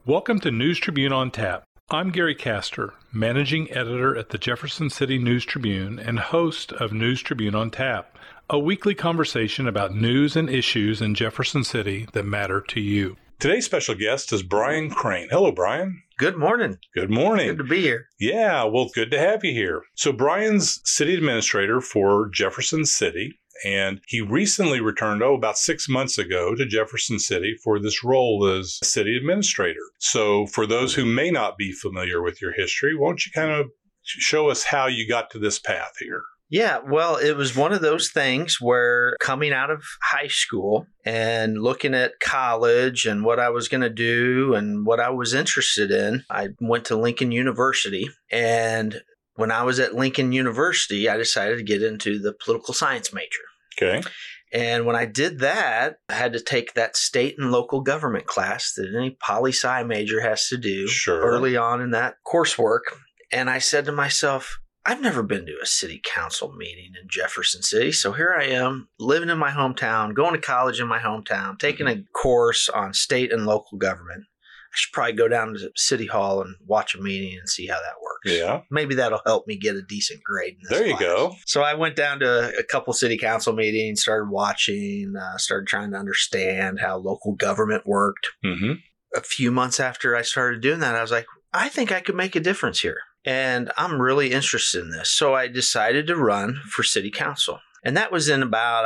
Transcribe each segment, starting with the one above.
Welcome to News Tribune on Tap. I'm Gary Castor, managing editor at the Jefferson City News Tribune and host of News Tribune on Tap, a weekly conversation about news and issues in Jefferson City that matter to you. Today's special guest is Brian Crane. Hello, Brian. Good morning. Good morning. Good to be here. Yeah, well, good to have you here. So Brian's city administrator for Jefferson City, and he recently returned, about 6 months ago to Jefferson City for this role as city administrator. So for those who may not be familiar with your history, won't you kind of show us how you got to this path here? Yeah, well, it was one of those things where coming out of high school and looking at college and what I was going to do and what I was interested in, I went to Lincoln University. And when I was at Lincoln University, I decided to get into the political science major. Okay. And when I did that, I had to take that state and local government class that any poli-sci major has to do early on in that coursework. And I said to myself, I've never been to a city council meeting in Jefferson City. So here I am living in my hometown, going to college in my hometown, taking a course on state and local government. I should probably go down to City Hall and watch a meeting and see how that works. Yeah. Maybe that'll help me get a decent grade in this There you class. go. So I went down to a couple city council meetings, started watching, started trying to understand how local government worked. Mm-hmm. A few months after I started doing that, I was like, I think I could make a difference here. And I'm really interested in this. So I decided to run for city council. And that was in about,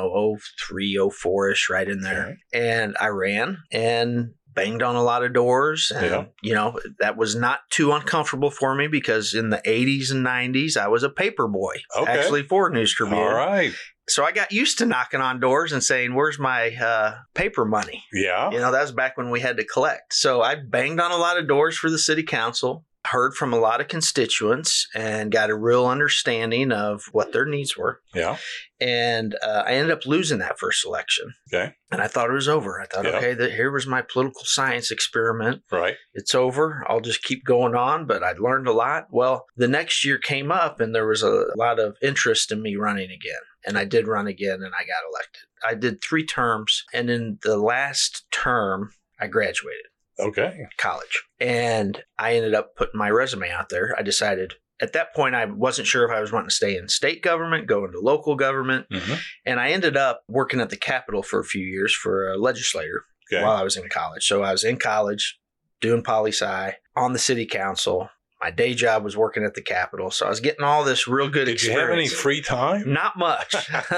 03, 04-ish, right in there. Okay. And I ran and banged on a lot of doors. And, that was not too uncomfortable for me because in the 80s and 90s, I was a paper boy, actually for News Tribune. All right. So I got used to knocking on doors and saying, where's my paper money? Yeah. That was back when we had to collect. So I banged on a lot of doors for the city council, heard from a lot of constituents, and got a real understanding of what their needs were. Yeah. And I ended up losing that first election. Okay. And I thought it was over. I thought, here was my political science experiment. Right. It's over. I'll just keep going on. But I'd learned a lot. Well, the next year came up and there was a lot of interest in me running again. And I did run again and I got elected. I did 3 terms. And in the last term, I graduated. Okay. College. And I ended up putting my resume out there. I decided at that point, I wasn't sure if I was wanting to stay in state government, go into local government. Mm-hmm. And I ended up working at the Capitol for a few years for a legislator while I was in college. So I was in college doing poli-sci on the city council. My day job was working at the Capitol. So I was getting all this real good experience. Did you have any free time? Not much.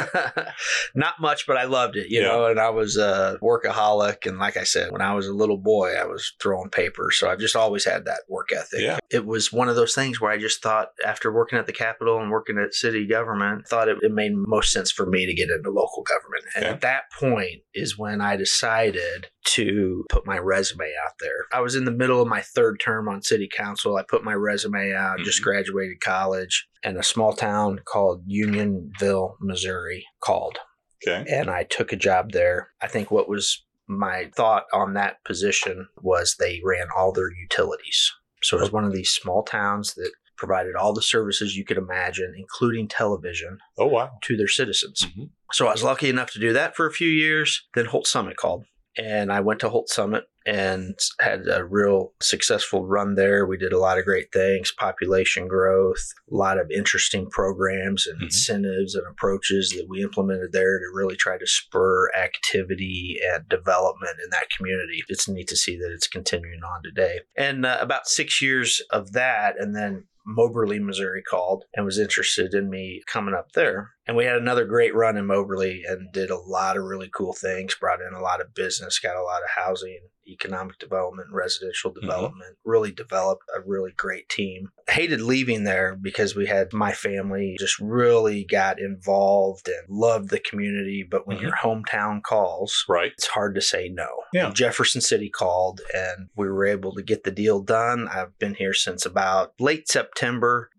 Not much, but I loved it, you know, and I was a workaholic. And like I said, when I was a little boy, I was throwing paper. So I've just always had that work ethic. Yeah. It was one of those things where I just thought after working at the Capitol and working at city government, I thought it made most sense for me to get into local government. And at that point is when I decided to put my resume out there. I was in the middle of my 3rd term on city council. I put my resume out, just graduated college, and a small town called Unionville, Missouri called. Okay. And I took a job there. I think what was my thought on that position was they ran all their utilities. So it was one of these small towns that provided all the services you could imagine, including television, to their citizens. Mm-hmm. So I was lucky enough to do that for a few years. Then Holt Summit called. And I went to Holt Summit and had a real successful run there. We did a lot of great things, population growth, a lot of interesting programs and incentives and approaches that we implemented there to really try to spur activity and development in that community. It's neat to see that it's continuing on today. And about 6 years of that, and then Moberly, Missouri called and was interested in me coming up there. And we had another great run in Moberly and did a lot of really cool things, brought in a lot of business, got a lot of housing, economic development, residential development, really developed a really great team. I hated leaving there because we had my family just really got involved and loved the community. But when your hometown calls, it's hard to say no. Yeah. Jefferson City called and we were able to get the deal done. I've been here since about late September.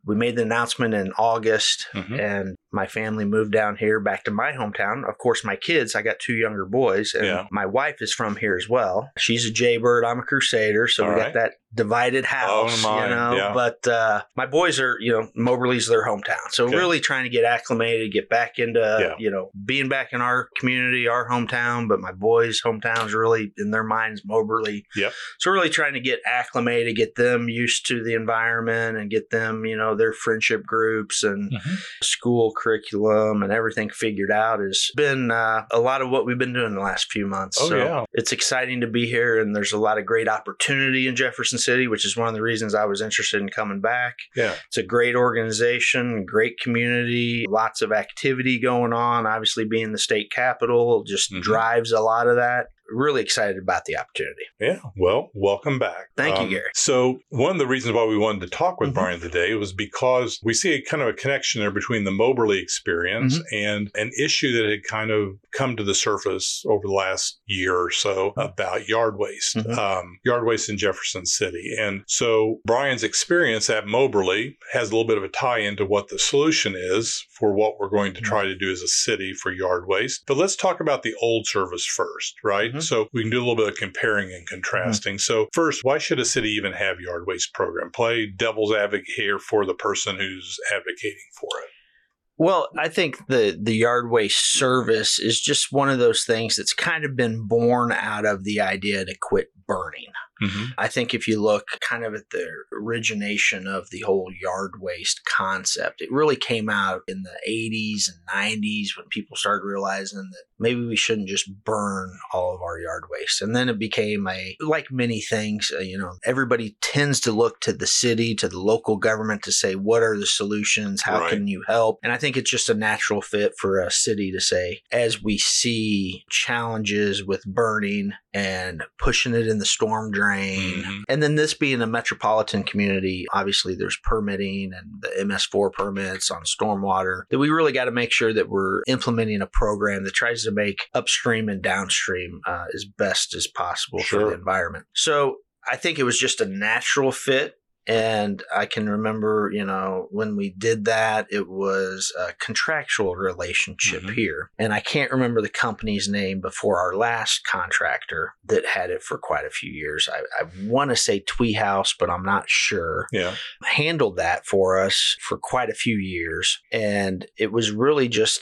we made the announcement in August, Mm-hmm. and my family moved down here back to my hometown. Of course, my kids, I got 2 younger boys, and my wife is from here as well. She's a Jaybird. I'm a Crusader. So we got that divided house, Yeah. But my boys are, Moberly's their hometown. So really trying to get acclimated, get back into, being back in our community, our hometown. But my boys' hometown's really, in their minds, Moberly. Yep. So really trying to get acclimated, get them used to the environment and get them, their friendship groups and school curriculum and everything figured out has been a lot of what we've been doing the last few months. It's exciting to be here, and there's a lot of great opportunity in Jefferson City, which is one of the reasons I was interested in coming back. Yeah. It's a great organization, great community, lots of activity going on. Obviously, being the state capital just drives a lot of that. Really excited about the opportunity. Yeah. Well, welcome back. Thank you, Gary. So one of the reasons why we wanted to talk with Brian today was because we see a kind of a connection there between the Moberly experience and an issue that had kind of come to the surface over the last year or so about yard waste, yard waste in Jefferson City. And so Brian's experience at Moberly has a little bit of a tie into what the solution is for what we're going to try to do as a city for yard waste. But let's talk about the old service first, right? So we can do a little bit of comparing and contrasting. So first, why should a city even have yard waste program? Play devil's advocate here for the person who's advocating for it. Well, I think the yard waste service is just one of those things that's kind of been born out of the idea to quit burning. I think if you look kind of at the origination of the whole yard waste concept, it really came out in the 80s and 90s when people started realizing that maybe we shouldn't just burn all of our yard waste. And then it became like many things, everybody tends to look to the city, to the local government to say, what are the solutions? How can you help? And I think it's just a natural fit for a city to say, as we see challenges with burning and pushing it in the storm drain, and then this being a metropolitan community, obviously there's permitting and the MS4 permits on stormwater, that we really got to make sure that we're implementing a program that tries to make upstream and downstream as best as possible for the environment. So I think it was just a natural fit. And I can remember, when we did that, it was a contractual relationship here. And I can't remember the company's name before our last contractor that had it for quite a few years. I want to say Twee House, but I'm not sure. Handled that for us for quite a few years. And it was really just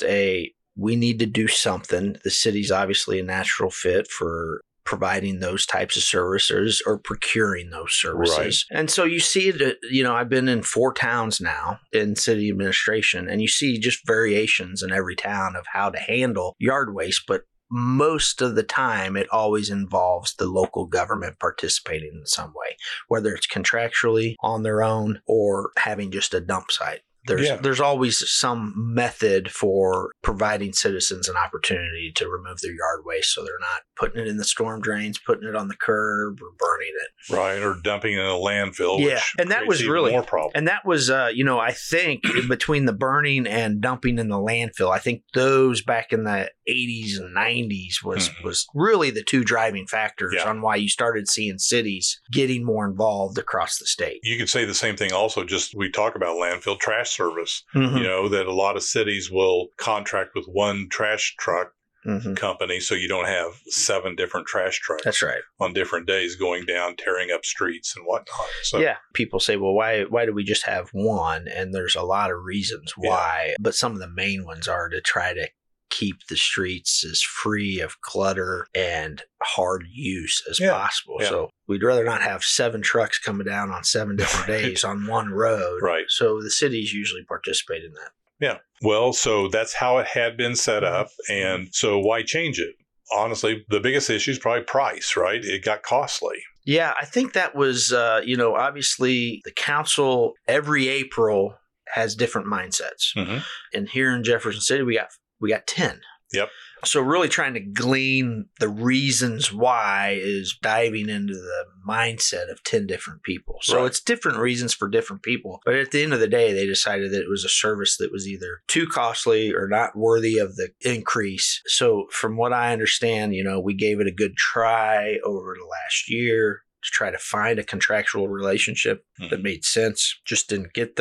we need to do something. The city's obviously a natural fit for providing those types of services or procuring those services. And so you see it, I've been in 4 towns now in city administration, and you see just variations in every town of how to handle yard waste. But most of the time, it always involves the local government participating in some way, whether it's contractually on their own or having just a dump site. There's always some method for providing citizens an opportunity to remove their yard waste so they're not putting it in the storm drains, putting it on the curb, or burning it. Right, or dumping it in a landfill. Yeah, and that was really more problem. And that was, I think between the burning and dumping in the landfill, I think those back in the 80s and 90s was really the 2 driving factors on why you started seeing cities getting more involved across the state. You could say the same thing also, just we talk about landfill trash service, that a lot of cities will contract with one trash truck company, so you don't have 7 different trash trucks. That's right. On different days going down, tearing up streets and whatnot. So people say, well, why do we just have one? And there's a lot of reasons why, but some of the main ones are to try to keep the streets as free of clutter and hard use as possible. So we'd rather not have 7 trucks coming down on 7 different days on one road. Right. So the cities usually participate in that. Yeah. Well, so that's how it had been set up. And so why change it? Honestly, the biggest issue is probably price, right? It got costly. Yeah, I think that was, obviously the council every April has different mindsets. And here in Jefferson City, we got 10. Yep. So really trying to glean the reasons why is diving into the mindset of 10 different people. So it's different reasons for different people. But at the end of the day, they decided that it was a service that was either too costly or not worthy of the increase. So from what I understand, we gave it a good try over the last year to try to find a contractual relationship that made sense. Just didn't get there.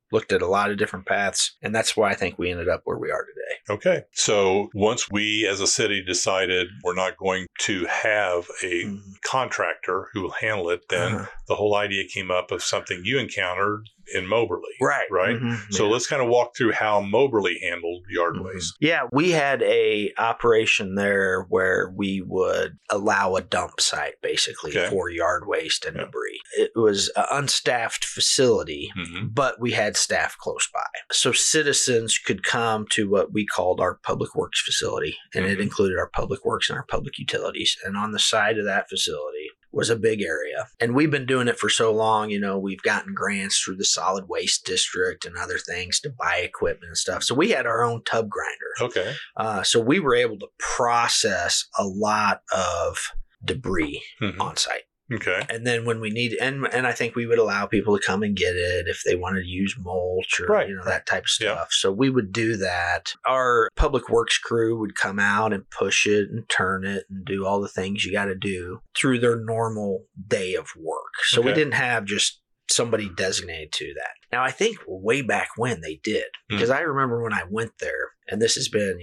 looked at a lot of different paths, and that's why I think we ended up where we are today. Okay. So once we as a city decided we're not going to have a contractor who will handle it, then the whole idea came up of something you encountered in Moberly. Right. So let's kind of walk through how Moberly handled yard waste. Yeah, we had a operation there where we would allow a dump site basically for yard waste and debris. It was an unstaffed facility, but we had staff close by. So citizens could come to what we called our public works facility, and it included our public works and our public utilities. And on the side of that facility was a big area. And we've been doing it for so long, we've gotten grants through the solid waste district and other things to buy equipment and stuff. So we had our own tub grinder. Okay. So we were able to process a lot of debris on site. Okay. And then when we need, and I think we would allow people to come and get it if they wanted to use mulch or, that type of stuff. Yeah. So we would do that. Our public works crew would come out and push it and turn it and do all the things you got to do through their normal day of work. So we didn't have just somebody designated to that. Now, I think way back when they did, because I remember when I went there, and this has been,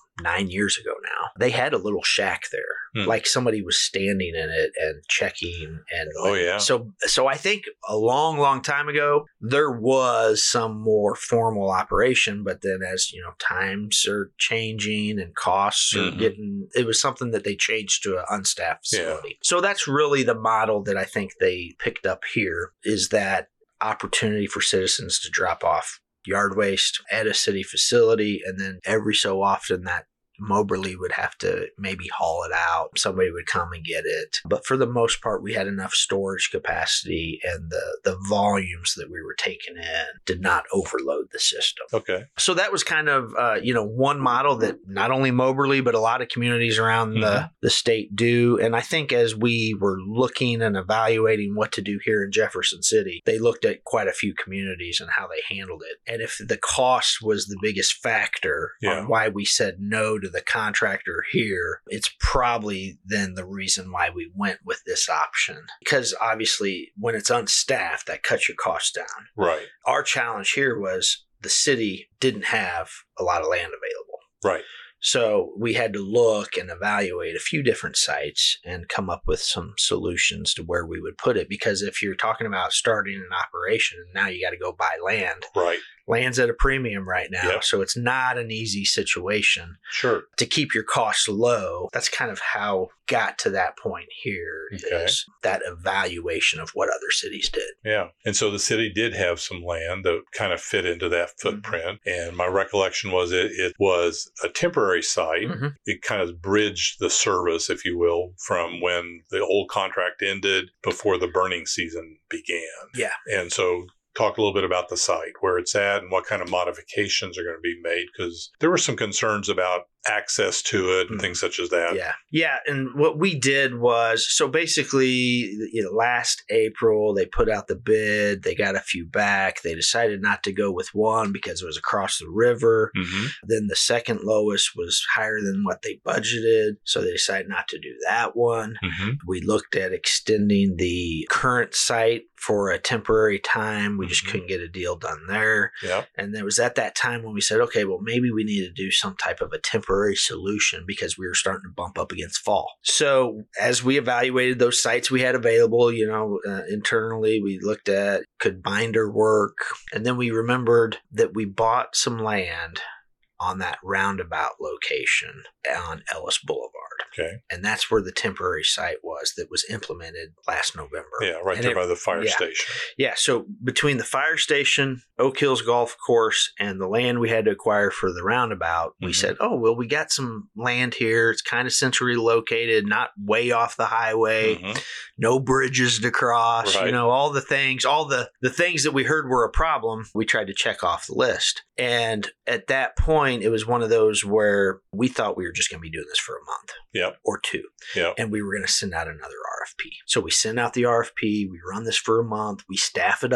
9 years ago now, they had a little shack there, like somebody was standing in it and checking. And So I think a long, long time ago, there was some more formal operation, but then as, times are changing and costs are it was something that they changed to an unstaffed facility. Yeah. So that's really the model that I think they picked up here, is that opportunity for citizens to drop off yard waste at a city facility, and then every so often that Moberly would have to maybe haul it out. Somebody would come and get it. But for the most part, we had enough storage capacity, and the volumes that we were taking in did not overload the system. Okay. So that was kind of, one model that not only Moberly, but a lot of communities around the state do. And I think as we were looking and evaluating what to do here in Jefferson City, they looked at quite a few communities and how they handled it. And if the cost was the biggest factor on why we said no to the contractor here, it's probably then the reason why we went with this option. Because obviously when it's unstaffed, that cuts your costs down. Right. Our challenge here was the city didn't have a lot of land available. Right. So we had to look and evaluate a few different sites and come up with some solutions to where we would put it. Because if you're talking about starting an operation, now you got to go buy land. Right. Land's at a premium right now, so it's not an easy situation. Sure. To keep your costs low, that's kind of how got to that point here, is that evaluation of what other cities did. Yeah. And so the city did have some land that kind of fit into that footprint. And my recollection was it was a temporary site. It kind of bridged the service, if you will, from when the old contract ended before the burning season began. Yeah. And so talk a little bit about the site, where it's at, and what kind of modifications are going to be made, because there were some concerns about access to it and things such as that. Yeah. And what we did was, so basically, last April, they put out the bid. They got a few back. They decided not to go with one because it was across the river. Then the second lowest was higher than what they budgeted. So they decided not to do that one. We looked at extending the current site for a temporary time. We just couldn't get a deal done there. And it was at that time when we said, okay, well, maybe we need to do some type of a temporary solution, because we were starting to bump up against fall. So as we evaluated those sites we had available, internally, we looked at, could binder work? And then we remembered that we bought some land on that roundabout location on Ellis Boulevard. Okay. And that's where the temporary site was that was implemented last November. Yeah, right there by the fire station. Yeah, so between the fire station, Oak Hills Golf Course, and the land we had to acquire for the roundabout, we said, we got some land here. It's kind of centrally located, not way off the highway, no bridges to cross, all the things, all the things that we heard were a problem, we tried to check off the list. And at that point, it was one of those where we thought we were just going to be doing this for a month or two. And we were going to send out another RFP. So we send out the RFP. We run this for a month. We staff it up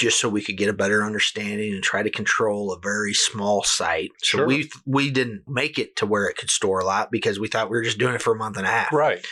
just so we could get a better understanding and try to control a very small site. So Sure. we didn't make it to where it could store a lot because we thought we were just doing it for a month and a half. Right.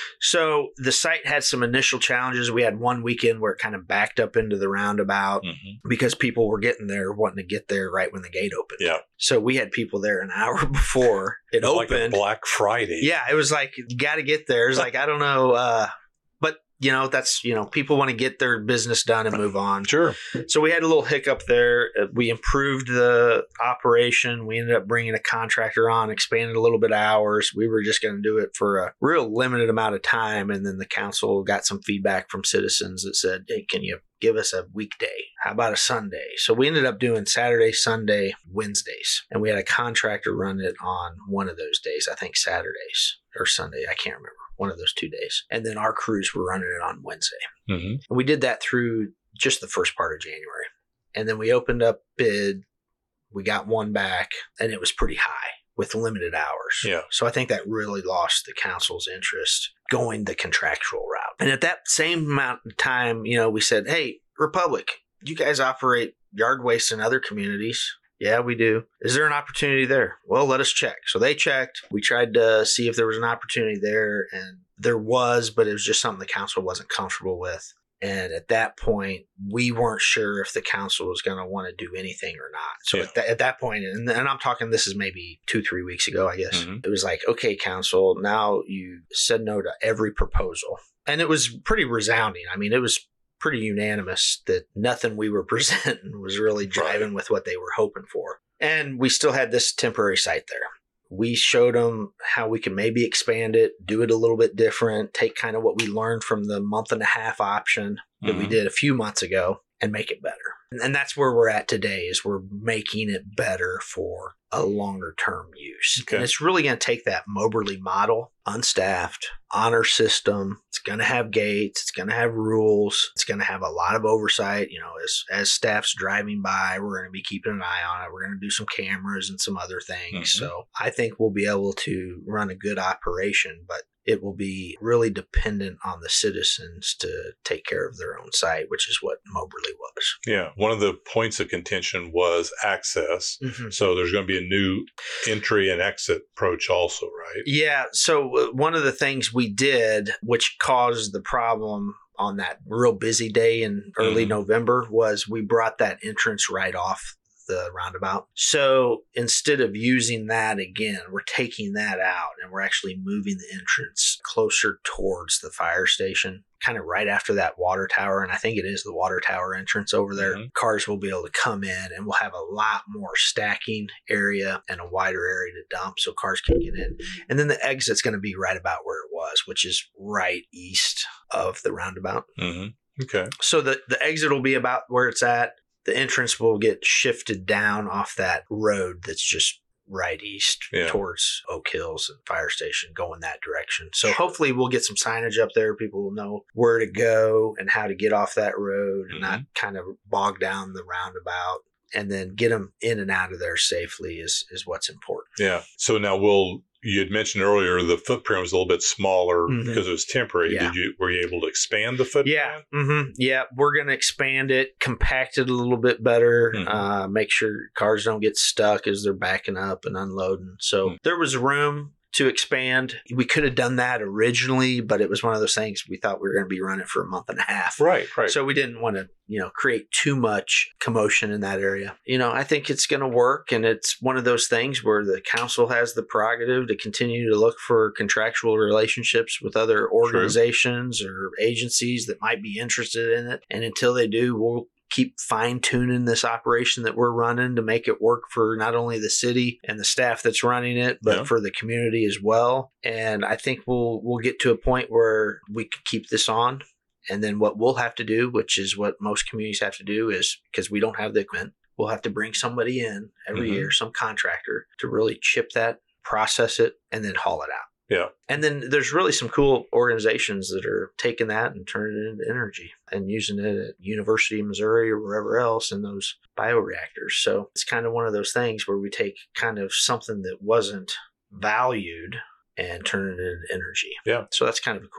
So the site had some initial challenges. We had one weekend where it kind of backed up into the roundabout because people were getting there, wanting to get there right when the gate opened. Yeah. So we had people there an hour before it opened. Like a Black Friday. Yeah, it was like, you got to get there. It's like, I don't know. But, that's, people want to get their business done and move on. Sure. So we had a little hiccup there. We improved the operation. We ended up bringing a contractor on, expanded a little bit of hours. We were just going to do it for a real limited amount of time. And then the council got some feedback from citizens that said, hey, can you give us a weekday? How about a Sunday? So we ended up doing Saturday, Sunday, Wednesdays. And we had a contractor run it on one of those days, I think Saturdays or Sunday. I can't remember. One of those 2 days. And then our crews were running it on Wednesday. And we did that through just the first part of January. And then we opened up bid. We got one back and it was pretty high with limited hours. Yeah. So I think that really lost the council's interest going the contractual route. And at that same amount of time, we said, hey, Republic, you guys operate yard waste in other communities. Yeah, we do. Is there an opportunity there? Well, let us check. So they checked. We tried to see if there was an opportunity there, and there was, but it was just something the council wasn't comfortable with. And at that point, we weren't sure if the council was going to want to do anything or not. So at that point, and I'm talking, this is maybe 2-3 weeks ago, I guess, it was like, okay, council, now you said no to every proposal. And it was pretty resounding. I mean, it was pretty unanimous that nothing we were presenting was really driving with what they were hoping for. And we still had this temporary site there. We showed them how we can maybe expand it, do it a little bit different, take kind of what we learned from the month and a half option that we did a few months ago and make it better. And that's where we're at today, is we're making it better for a longer term use. Okay. And it's really going to take that Moberly model, unstaffed, honor system. It's going to have gates. It's going to have rules. It's going to have a lot of oversight. As staff's driving by, we're going to be keeping an eye on it. We're going to do some cameras and some other things. So I think we'll be able to run a good operation, but it will be really dependent on the citizens to take care of their own site, which is what Moberly was. Yeah. One of the points of contention was access. So there's going to be a new entry and exit approach also, right? Yeah. So one of the things we did, which caused the problem on that real busy day in early November, was we brought that entrance right off the roundabout. So instead of using that again, we're taking that out and we're actually moving the entrance closer towards the fire station, kind of right after that water tower. And I think it is the water tower entrance over there. Cars will be able to come in and we'll have a lot more stacking area and a wider area to dump so cars can get in. And then the exit's going to be right about where it was, which is right east of the roundabout. Okay. So the exit will be about where it's at. The entrance will get shifted down off that road that's just right east towards Oak Hills and Fire Station, going that direction. So hopefully we'll get some signage up there. People will know where to go and how to get off that road and not kind of bog down the roundabout, and then get them in and out of there safely is what's important. Yeah. So now you had mentioned earlier the footprint was a little bit smaller because it was temporary. Yeah. Were you able to expand the footprint? Yeah. Yeah. We're going to expand it, compact it a little bit better, make sure cars don't get stuck as they're backing up and unloading. So there was room to expand. We could have done that originally, but it was one of those things we thought we were going to be running for a month and a half. Right. So we didn't want to, create too much commotion in that area. I think it's going to work, and it's one of those things where the council has the prerogative to continue to look for contractual relationships with other organizations or agencies that might be interested in it. And until they do, we'll keep fine-tuning this operation that we're running to make it work for not only the city and the staff that's running it, but for the community as well. And I think we'll get to a point where we can keep this on. And then what we'll have to do, which is what most communities have to do, is because we don't have the equipment, we'll have to bring somebody in every year, some contractor, to really chip that, process it, and then haul it out. Yeah. And then there's really some cool organizations that are taking that and turning it into energy and using it at University of Missouri or wherever else in those bioreactors. So it's kind of one of those things where we take kind of something that wasn't valued and turn it into energy. Yeah. So that's kind of a cool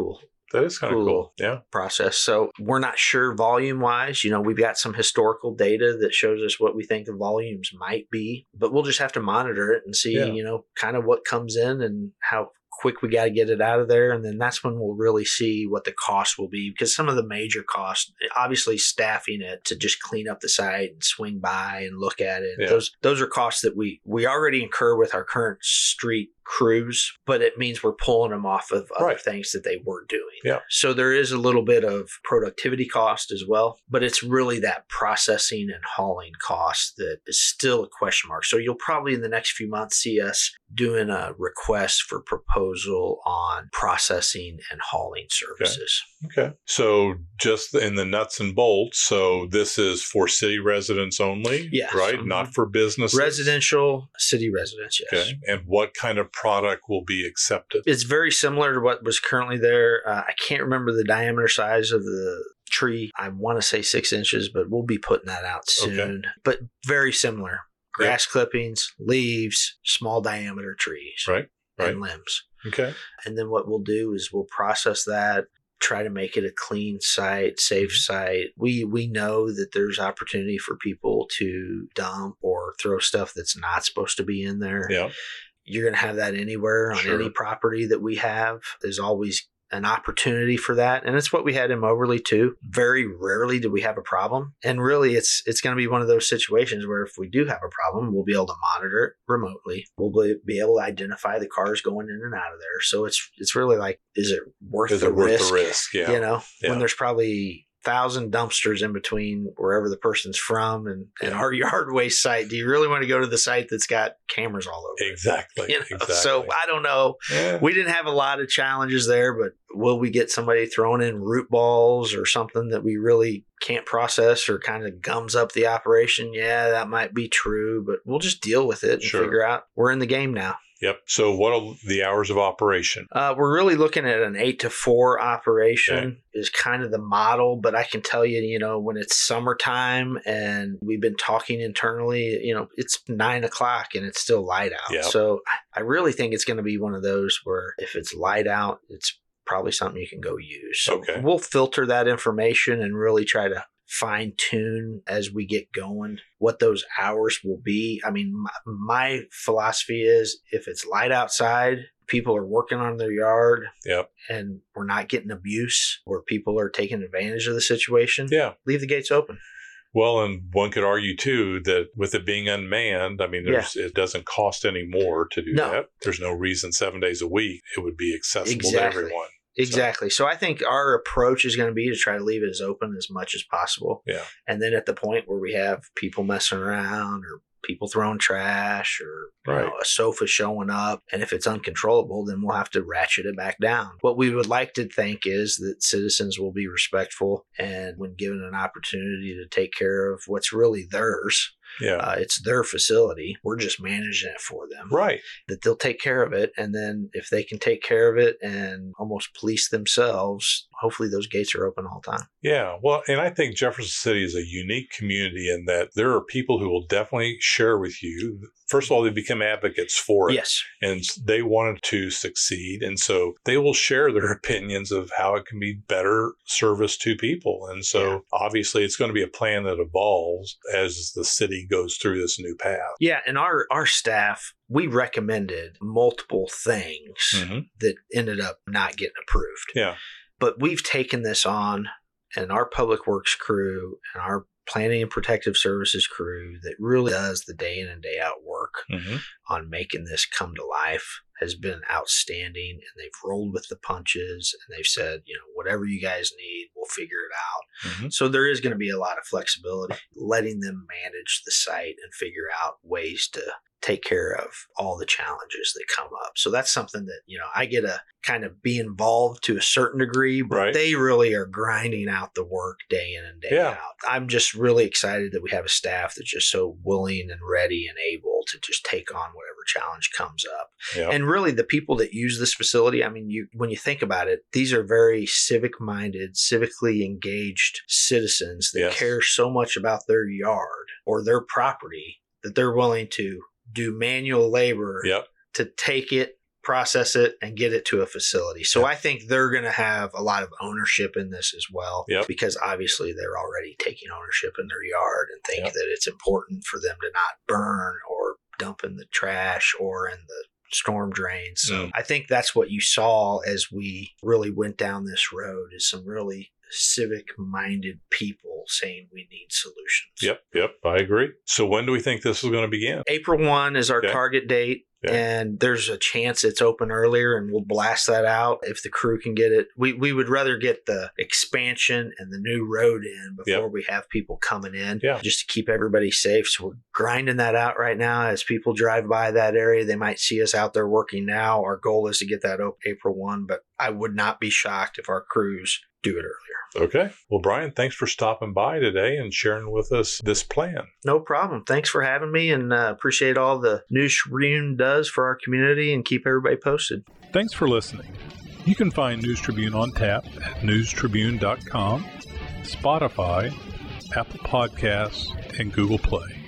That is kind of cool. Yeah. Process. So we're not sure volume wise. We've got some historical data that shows us what we think the volumes might be, but we'll just have to monitor it and see, kind of what comes in and how quick we got to get it out of there. And then that's when we'll really see what the cost will be, because some of the major costs, obviously staffing it to just clean up the site and swing by and look at it. Yeah. Those are costs that we already incur with our current street crews, but it means we're pulling them off of other things that they were doing. Yeah. So there is a little bit of productivity cost as well, but it's really that processing and hauling cost that is still a question mark. So you'll probably in the next few months see us doing a request for proposal on processing and hauling services. Okay. So just in the nuts and bolts, so this is for city residents only, right? Mm-hmm. Not for businesses? Residential, city residents, yes. Okay. And what kind of product will be accepted? It's very similar to what was currently there. I can't remember the diameter size of the tree. I want to say 6 inches, but we'll be putting that out soon. Okay. But very similar. Grass clippings, leaves, small diameter trees, and limbs. Okay. And then what we'll do is we'll process that, try to make it a clean site, safe site. We know that there's opportunity for people to dump or throw stuff that's not supposed to be in there. Yeah. You're going to have that anywhere on any property that we have. There's always an opportunity for that. And it's what we had in Moberly too. Very rarely do we have a problem. And really it's going to be one of those situations where if we do have a problem, we'll be able to monitor it remotely. We'll be able to identify the cars going in and out of there. So it's really like, is it worth the risk? Yeah. When there's probably 1,000 dumpsters in between wherever the person's from and our yard waste site. Do you really want to go to the site that's got cameras all over Exactly. it? Exactly. So I don't know. Yeah. We didn't have a lot of challenges there, but will we get somebody throwing in root balls or something that we really can't process or kind of gums up the operation? Yeah, that might be true, but we'll just deal with it and figure out we're in the game now. Yep. So what are the hours of operation? We're really looking at an 8 to 4 operation is kind of the model. But I can tell you, when it's summertime and we've been talking internally, it's 9 o'clock and it's still light out. Yep. So I really think it's going to be one of those where if it's light out, it's probably something you can go use. So we'll filter that information and really try to fine tune as we get going what those hours will be. I mean, my philosophy is if it's light outside, people are working on their yard and we're not getting abuse or people are taking advantage of the situation, leave the gates open. Well, and one could argue, too, that with it being unmanned, I mean, it doesn't cost any more to do that. There's no reason 7 days a week it would be accessible to everyone. Exactly. So I think our approach is going to be to try to leave it as open as much as possible. Yeah. And then at the point where we have people messing around or people throwing trash or a sofa showing up, and if it's uncontrollable, then we'll have to ratchet it back down. What we would like to think is that citizens will be respectful, and when given an opportunity to take care of what's really theirs, it's their facility. We're just managing it for them. Right. That they'll take care of it. And then if they can take care of it and almost police themselves, hopefully those gates are open all the time. Yeah. Well, and I think Jefferson City is a unique community in that there are people who will definitely share with you. First of all, they become advocates for it. Yes. And they wanted to succeed. And so they will share their opinions of how it can be better service to people. And so obviously it's going to be a plan that evolves as the city goes through this new path. Yeah. And our staff, we recommended multiple things that ended up not getting approved. Yeah. But we've taken this on, and our public works crew and our planning and protective services crew that really does the day in and day out work on making this come to life has been outstanding. And they've rolled with the punches and they've said, whatever you guys need, we'll figure it out. So there is going to be a lot of flexibility, letting them manage the site and figure out ways to take care of all the challenges that come up. So that's something that, I get to kind of be involved to a certain degree, but they really are grinding out the work day in and day out. I'm just really excited that we have a staff that's just so willing and ready and able to just take on whatever challenge comes up. And really the people that use this facility, I mean, when you think about it, these are very civic-minded, civically engaged citizens that care so much about their yard or their property that they're willing to do manual labor to take it, process it, and get it to a facility. So I think they're going to have a lot of ownership in this as well, because obviously they're already taking ownership in their yard and think that it's important for them to not burn or dump in the trash or in the storm drains. So I think that's what you saw as we really went down this road, is some really civic-minded people saying we need solutions. Yep, I agree. So when do we think this is going to begin? April 1 is our target date. And there's a chance it's open earlier, and we'll blast that out if the crew can get it. We would rather get the expansion and the new road in before we have people coming in, just to keep everybody safe. So we're grinding that out right now. As people drive by that area, they might see us out there working now. Our goal is to get that April 1, but I would not be shocked if our crews do it earlier. Okay. Well, Brian, thanks for stopping by today and sharing with us this plan. No problem. Thanks for having me, and appreciate all the News Tribune does for our community, and keep everybody posted. Thanks for listening. You can find News Tribune on tap at newstribune.com, Spotify, Apple Podcasts, and Google Play.